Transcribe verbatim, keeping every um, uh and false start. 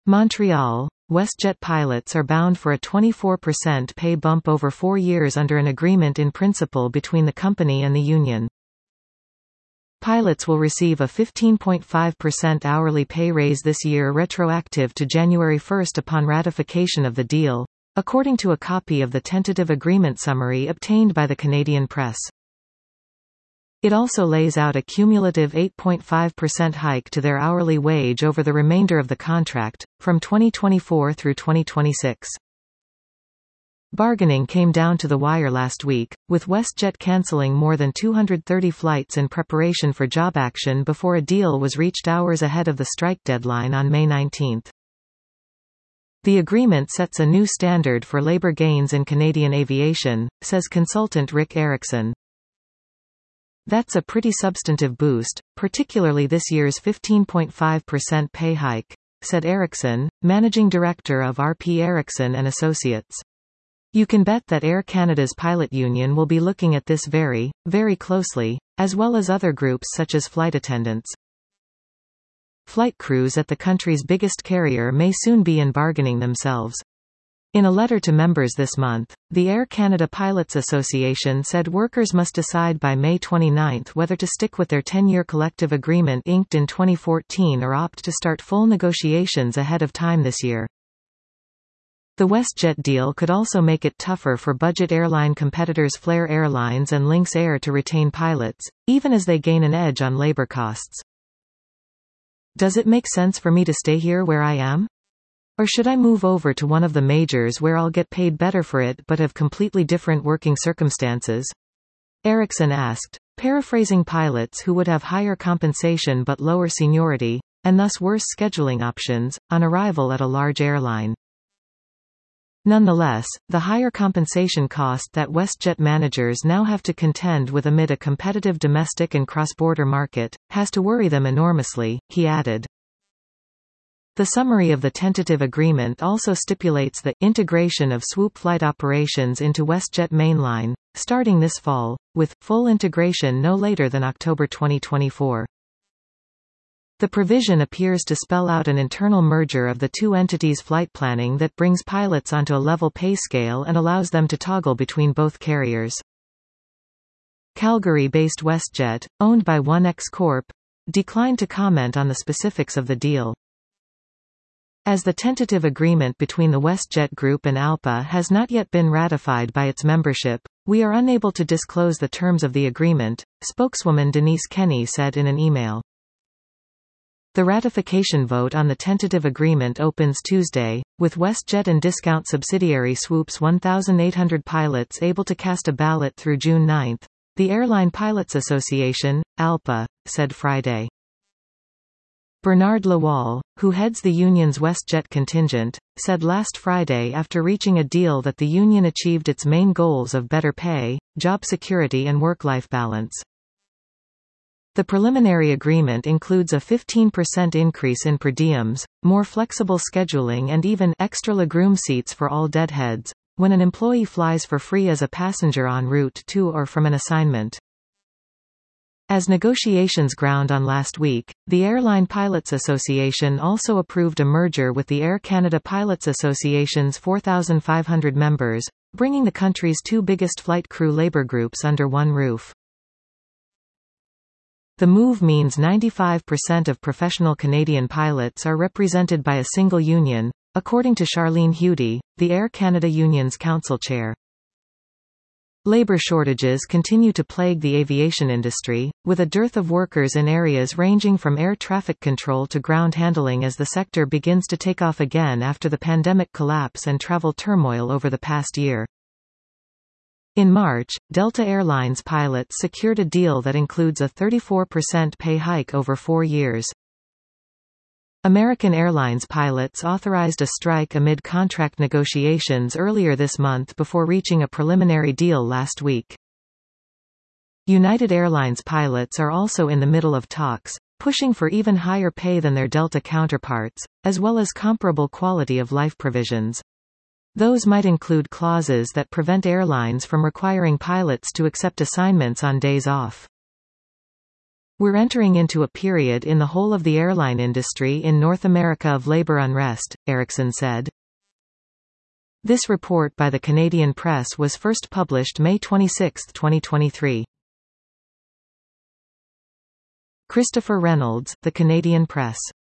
Montreal, WestJet pilots are bound for a twenty-four percent pay bump over four years under an agreement in principle between the company and the union. Pilots will receive a fifteen point five percent hourly pay raise this year retroactive to January first upon ratification of the deal, according to a copy of the tentative agreement summary obtained by the Canadian press. It also lays out a cumulative eight point five percent hike to their hourly wage over the remainder of the contract, from twenty twenty-four through twenty twenty-six. Bargaining came down to the wire last week, with WestJet cancelling more than two hundred thirty flights in preparation for job action before a deal was reached hours ahead of the strike deadline on May nineteenth. The agreement sets a new standard for labour gains in Canadian aviation, says consultant Rick Erickson. That's a pretty substantive boost, particularly this year's fifteen point five percent pay hike, said Erickson, managing director of R P Erickson and Associates. You can bet that Air Canada's pilot union will be looking at this very, very closely, as well as other groups such as flight attendants. Flight crews at the country's biggest carrier may soon be in bargaining themselves. In a letter to members this month, the Air Canada Pilots Association said workers must decide by May twenty-ninth whether to stick with their ten-year collective agreement inked in twenty fourteen or opt to start full negotiations ahead of time this year. The WestJet deal could also make it tougher for budget airline competitors Flair Airlines and Lynx Air to retain pilots, even as they gain an edge on labor costs. Does it make sense for me to stay here where I am? Or should I move over to one of the majors where I'll get paid better for it but have completely different working circumstances? Erickson asked, paraphrasing pilots who would have higher compensation but lower seniority, and thus worse scheduling options, on arrival at a large airline. Nonetheless, the higher compensation cost that WestJet managers now have to contend with amid a competitive domestic and cross-border market, has to worry them enormously, he added. The summary of the tentative agreement also stipulates the integration of swoop flight operations into WestJet mainline, starting this fall, with full integration no later than October twenty twenty-four. The provision appears to spell out an internal merger of the two entities' flight planning that brings pilots onto a level pay scale and allows them to toggle between both carriers. Calgary-based WestJet, owned by OneX Corp, declined to comment on the specifics of the deal. As the tentative agreement between the WestJet Group and ALPA has not yet been ratified by its membership, we are unable to disclose the terms of the agreement, spokeswoman Denise Kenny said in an email. The ratification vote on the tentative agreement opens Tuesday, with WestJet and discount subsidiary Swoop's one thousand eight hundred pilots able to cast a ballot through June ninth, the Airline Pilots Association, ALPA, said Friday. Bernard Lawal, who heads the union's WestJet contingent, said last Friday after reaching a deal that the union achieved its main goals of better pay, job security and work-life balance. The preliminary agreement includes a fifteen percent increase in per diems, more flexible scheduling and even extra legroom seats for all deadheads, when an employee flies for free as a passenger en route to or from an assignment. As negotiations ground on last week, the Airline Pilots Association also approved a merger with the Air Canada Pilots Association's four thousand five hundred members, bringing the country's two biggest flight crew labor groups under one roof. The move means ninety-five percent of professional Canadian pilots are represented by a single union, according to Charlene Hudy, the Air Canada Union's council chair. Labor shortages continue to plague the aviation industry, with a dearth of workers in areas ranging from air traffic control to ground handling as the sector begins to take off again after the pandemic collapse and travel turmoil over the past year. In March, Delta Air Lines pilots secured a deal that includes a thirty-four percent pay hike over four years. American Airlines pilots authorized a strike amid contract negotiations earlier this month before reaching a preliminary deal last week. United Airlines pilots are also in the middle of talks, pushing for even higher pay than their Delta counterparts, as well as comparable quality of life provisions. Those might include clauses that prevent airlines from requiring pilots to accept assignments on days off. "We're entering into a period in the whole of the airline industry in North America of labor unrest," Ericsson said. This report by the Canadian Press was first published May twenty-sixth, twenty twenty-three. Christopher Reynolds, The Canadian Press.